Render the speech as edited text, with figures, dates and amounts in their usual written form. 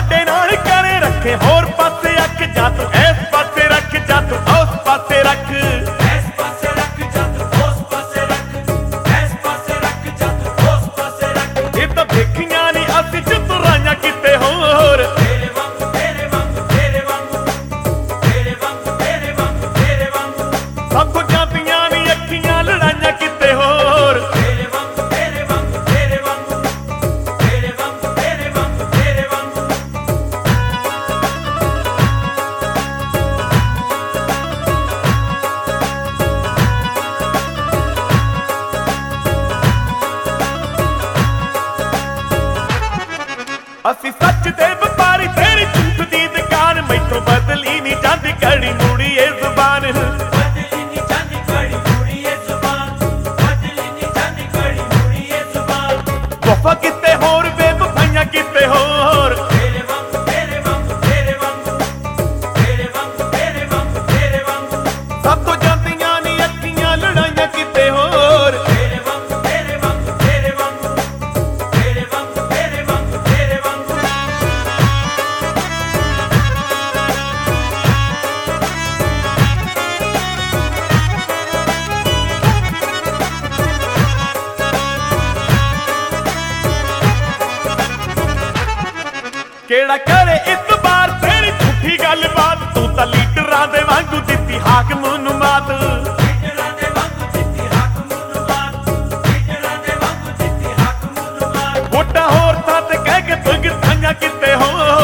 ਸਾਡੇ ਨਾਲ ਕਰੇ ਰੱਖੇ ਹੋਰ ਪਾਸੇ ਅੱਖ, ਜਾਂ ਤੂੰ ਇਸ ਪਾਸੇ ਰੱਖ ਜਾਂ ਤੂੰ ਉਸ ਪਾਸੇ ਰੱਖ। ਇਸ ਪਾਸੇ ਰੱਖ ਜਾਂ ਤੂੰ ਉਸ ਪਾਸੇ ਰੱਖ, ਇਸ ਪਾਸੇ ਰੱਖ ਜਾਂ ਤੂੰ ਉਸ ਪਾਸੇ ਰੱਖ। ਇਹ ਤਾਂ ਦੇਖੀਆਂ ਨੀ ਅਸੀਂ ਚਤੁਰਾਈਆਂ ਕਿਤੇ ਹੋਰ। ਤੇਰੇ ਵਾਂਗੂ ਤੇਰੇ ਵਾਂਗੂ ਤੇਰੇ ਵਾਂਗੂ ਤੇਰੇ ਵਾਂਗੂ ਤੇਰੇ ਵਾਂਗੂ ਤੇਰੇ ਵਾਂਗੂ ਸਭ ਕੁਝ ਜਾਂਦੀਆਂ ਨੀ ਅੱਖੀਆਂ ਲੜਾਈਆਂ ਕਿਤੇ ਹੋਰ। ਤੇਰੇ ਵਾਂਗੂ ਤੇਰੇ ਵਾਂਗੂ ਤੇਰੇ ਵਾਂਗੂ ਤੇਰੇ ਵਾਂਗੂ ਤੇਰੇ ਵਾਂਗੂ ਤੇਰੇ ਵਾਂਗੂ। ਅਸੀਂ ਸੱਚ ਦੇ ਵਪਾਰੀ, ਤੇਰੀ ਝੂਠ ਦੀ ਦੁਕਾਨ, ਮੈਥੋਂ ਬਦਲੀ ਨੀ ਜਾਂਦੀ ਘੜੀ ਮੂੜੀ ਇਹ ਜ਼ੁਬਾਨ। ਬਦਲੀ ਨੀ ਜਾਂਦੀ ਘੜੀ ਮੂੜੀ ਇਹ ਜ਼ੁਬਾਨ, ਬਦਲੀ ਨੀ ਜਾਂਦੀ ਘੜੀ ਮੂੜੀ ਇਹ ਜ਼ੁਬਾਨ। ਵਫਾ ਕਿਤੇ ਹੋਰ, ਬੇਵਫਾਈਆਂ ਕਿਤੇ ਹੋਰ। ਤੇਰੇ ਵਾਂਗੂ ਤੇਰੇ ਵਾਂਗੂ ਤੇਰੇ ਵਾਂਗੂ ਤੇਰੇ ਵਾਂਗੂ ਤੇਰੇ ਵਾਂਗੂ ਤੇਰੇ ਵਾਂਗੂ ਸਭ ਤੋਂ ਜਾਂਦੀਆਂ ਨੀ ਅੱਖੀਆਂ ਲੜਾਈਆਂ ਕਿਤੇ ਹੋਰ। ਤੇਰੇ ਵਾਂਗੂ ਤੇਰੇ ਵਾਂਗੂ ਤੇਰੇ ਵਾਂਗੂ ਤੇਰੇ ਵਾਂਗੂ ਤੇਰੇ ਵਾਂਗੂ ਤੇਰੇ ਵਾਂਗੂ। ਕਿਹੜਾ ਕਰੇ ਇਤਬਾਰ ਤੇਰੀ ਝੂਠੀ ਗੱਲਬਾਤ, ਤੂੰ ਤਾਂ ਲੀਡਰਾਂ ਦੇ ਵਾਂਗੂ ਦਿੱਤੀ ਹਾਕਮ ਨੂੰ ਮਾਤ। ਲੀਡਰਾਂ ਦੇ ਵਾਂਗੂ ਦਿੱਤੀ ਹਾਕਮ ਨੂੰ ਮਾਤ, ਲੀਡਰਾਂ ਦੇ ਵਾਂਗੂ ਦਿੱਤੀ ਹਾਕਮ ਨੂੰ ਮਾਤ। ਵੋਟਾਂ ਹੋਰ ਥਾਂ ਤੇ ਕਹਿ ਕੇ ਭੁਗਤਾਈਆਂ ਕਿਤੇ ਹੋਰ।